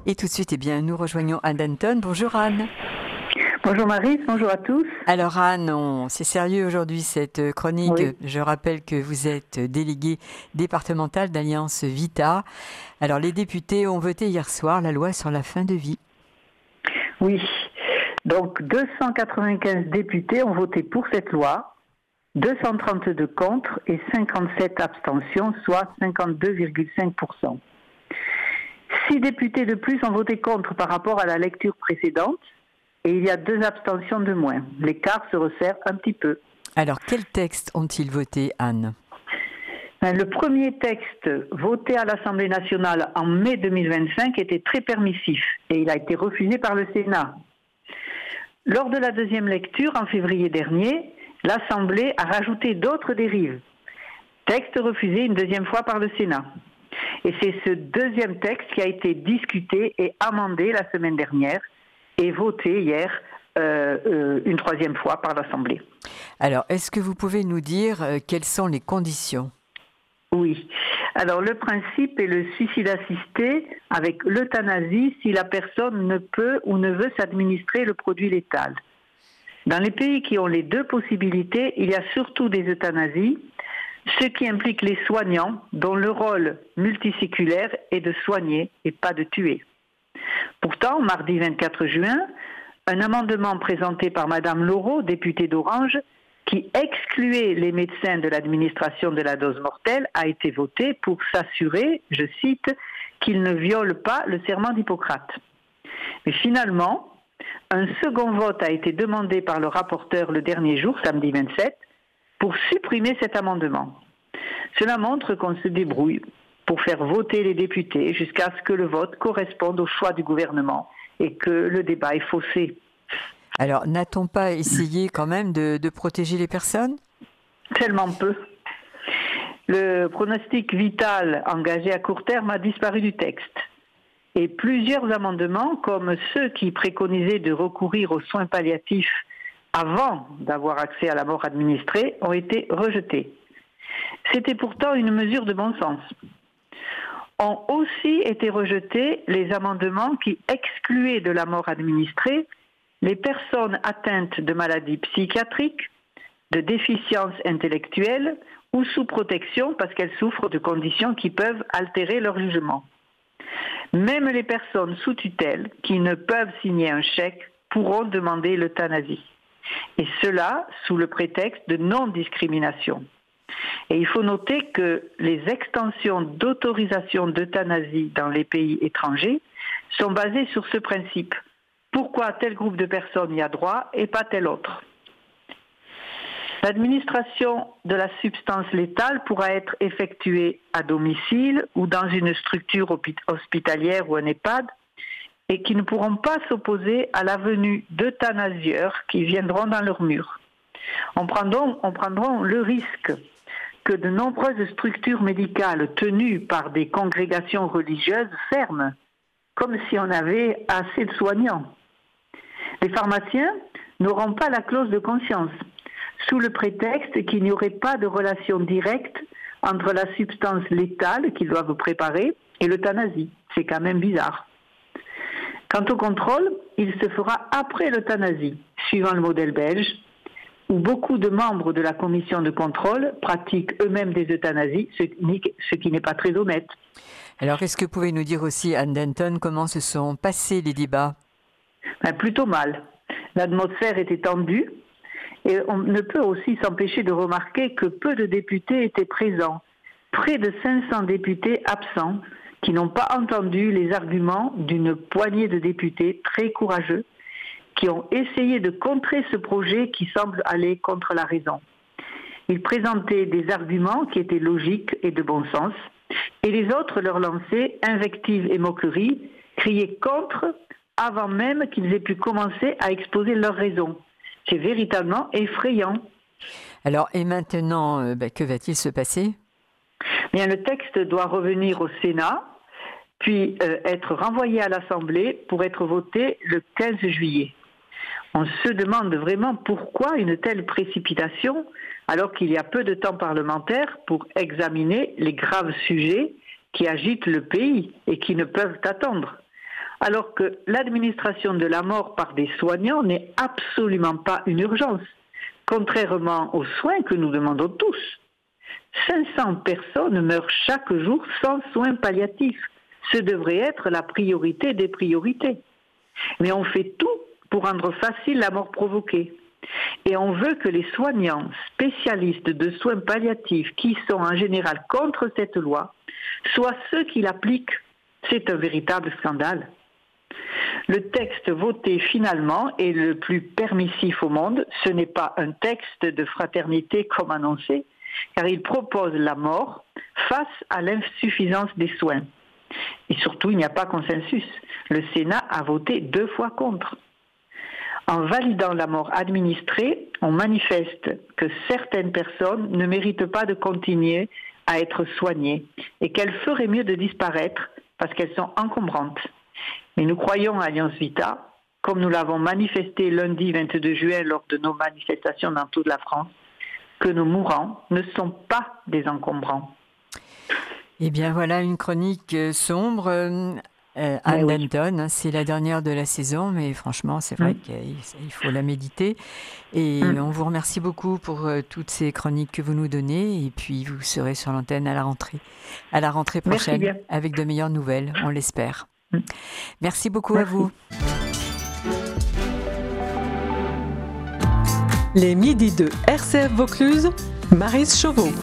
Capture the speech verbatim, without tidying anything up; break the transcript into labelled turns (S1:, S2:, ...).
S1: Et tout de suite, eh bien, nous rejoignons Anne Danton. Bonjour Anne.
S2: Bonjour Marie, bonjour à tous.
S1: Alors Anne, on, c'est sérieux aujourd'hui cette chronique.
S2: Oui.
S1: Je rappelle que vous êtes déléguée départementale d'Alliance Vita. Alors les députés ont voté hier soir la loi sur la fin de vie.
S2: Oui, donc deux cent quatre-vingt-quinze députés ont voté pour cette loi, deux cent trente-deux contre et cinquante-sept abstentions, soit cinquante-deux virgule cinq pour cent. Six députés de plus ont voté contre par rapport à la lecture précédente et il y a deux abstentions de moins. L'écart se resserre un petit peu.
S1: Alors quel texte ont-ils voté, Anne ?
S2: Le premier texte voté à l'Assemblée nationale en mai deux mille vingt-cinq était très permissif et il a été refusé par le Sénat. Lors de la deuxième lecture, en février dernier, l'Assemblée a rajouté d'autres dérives. Texte refusé une deuxième fois par le Sénat. Et c'est ce deuxième texte qui a été discuté et amendé la semaine dernière et voté hier euh, euh, une troisième fois par l'Assemblée.
S1: Alors, est-ce que vous pouvez nous dire euh, quelles sont les conditions ?
S2: Oui. Alors, le principe est le suicide assisté avec l'euthanasie si la personne ne peut ou ne veut s'administrer le produit létal. Dans les pays qui ont les deux possibilités, il y a surtout des euthanasies, ce qui implique les soignants dont le rôle multiséculaire est de soigner et pas de tuer. Pourtant, mardi vingt-quatre juin, un amendement présenté par Madame Laureau, députée d'Orange, qui excluait les médecins de l'administration de la dose mortelle, a été voté pour s'assurer, je cite, qu'ils ne violent pas le serment d'Hippocrate. Mais finalement, un second vote a été demandé par le rapporteur le dernier jour, samedi vingt-sept, pour supprimer cet amendement. Cela montre qu'on se débrouille pour faire voter les députés jusqu'à ce que le vote corresponde au choix du gouvernement et que le débat est faussé.
S1: Alors, n'a-t-on pas essayé quand même de, de protéger les personnes ?
S2: Tellement peu. Le pronostic vital engagé à court terme a disparu du texte. Et plusieurs amendements, comme ceux qui préconisaient de recourir aux soins palliatifs avant d'avoir accès à la mort administrée, ont été rejetés. C'était pourtant une mesure de bon sens. Ont aussi été rejetés les amendements qui excluaient de la mort administrée les personnes atteintes de maladies psychiatriques, de déficiences intellectuelles ou sous protection parce qu'elles souffrent de conditions qui peuvent altérer leur jugement. Même les personnes sous tutelle qui ne peuvent signer un chèque pourront demander l'euthanasie. Et cela sous le prétexte de non-discrimination. Et il faut noter que les extensions d'autorisation d'euthanasie dans les pays étrangers sont basées sur ce principe. Pourquoi tel groupe de personnes y a droit et pas tel autre ? L'administration de la substance létale pourra être effectuée à domicile ou dans une structure hospitalière ou un EHPAD et qui ne pourront pas s'opposer à la venue d'euthanasieurs qui viendront dans leurs murs. On prendra, on prendra le risque que de nombreuses structures médicales tenues par des congrégations religieuses ferment, comme si on avait assez de soignants. Les pharmaciens n'auront pas la clause de conscience, sous le prétexte qu'il n'y aurait pas de relation directe entre la substance létale qu'ils doivent préparer et l'euthanasie. C'est quand même bizarre. Quant au contrôle, il se fera après l'euthanasie, suivant le modèle belge, où beaucoup de membres de la commission de contrôle pratiquent eux-mêmes des euthanasies, ce qui n'est pas très honnête.
S1: Alors, est-ce que vous pouvez nous dire aussi, Anne Danton, comment se sont passés les débats ?
S2: Ben, plutôt mal. L'atmosphère était tendue et on ne peut aussi s'empêcher de remarquer que peu de députés étaient présents. Près de cinq cents députés absents qui n'ont pas entendu les arguments d'une poignée de députés très courageux qui ont essayé de contrer ce projet qui semble aller contre la raison. Ils présentaient des arguments qui étaient logiques et de bon sens, et les autres leur lançaient invectives et moqueries, criaient contre avant même qu'ils aient pu commencer à exposer leurs raisons. C'est véritablement effrayant.
S1: Alors, et maintenant, euh, bah, que va-t-il se passer ?
S2: Bien, le texte doit revenir au Sénat, puis euh, être renvoyé à l'Assemblée pour être voté le quinze juillet. On se demande vraiment pourquoi une telle précipitation, alors qu'il y a peu de temps parlementaire pour examiner les graves sujets qui agitent le pays et qui ne peuvent attendre. alors que l'administration de la mort par des soignants n'est absolument pas une urgence, contrairement aux soins que nous demandons tous. cinq cents personnes meurent chaque jour sans soins palliatifs. Ce devrait être la priorité des priorités. Mais on fait tout pour rendre facile la mort provoquée. Et on veut que les soignants spécialistes de soins palliatifs, qui sont en général contre cette loi, soient ceux qui l'appliquent. C'est un véritable scandale. Le texte voté finalement est le plus permissif au monde. Ce n'est pas un texte de fraternité comme annoncé, car il propose la mort face à l'insuffisance des soins. Et surtout, il n'y a pas consensus. Le Sénat a voté deux fois contre. En validant la mort administrée, on manifeste que certaines personnes ne méritent pas de continuer à être soignées et qu'elles feraient mieux de disparaître parce qu'elles sont encombrantes. Mais nous croyons à Alliance Vita, comme nous l'avons manifesté lundi vingt-deux juin lors de nos manifestations dans toute la France, que nos mourants ne sont pas des encombrants.
S1: Eh bien voilà une chronique sombre. Euh, Anne oui. Danton, c'est la dernière de la saison, mais franchement, c'est vrai oui. qu'il faut la méditer. Et mmh. on vous remercie beaucoup pour euh, toutes ces chroniques que vous nous donnez. Et puis, vous serez sur l'antenne à la rentrée, à la rentrée prochaine, avec de meilleures nouvelles, on l'espère. Mmh. Merci beaucoup Merci. à vous.
S3: Les midis de R C F Vaucluse, Maryse Chauveau.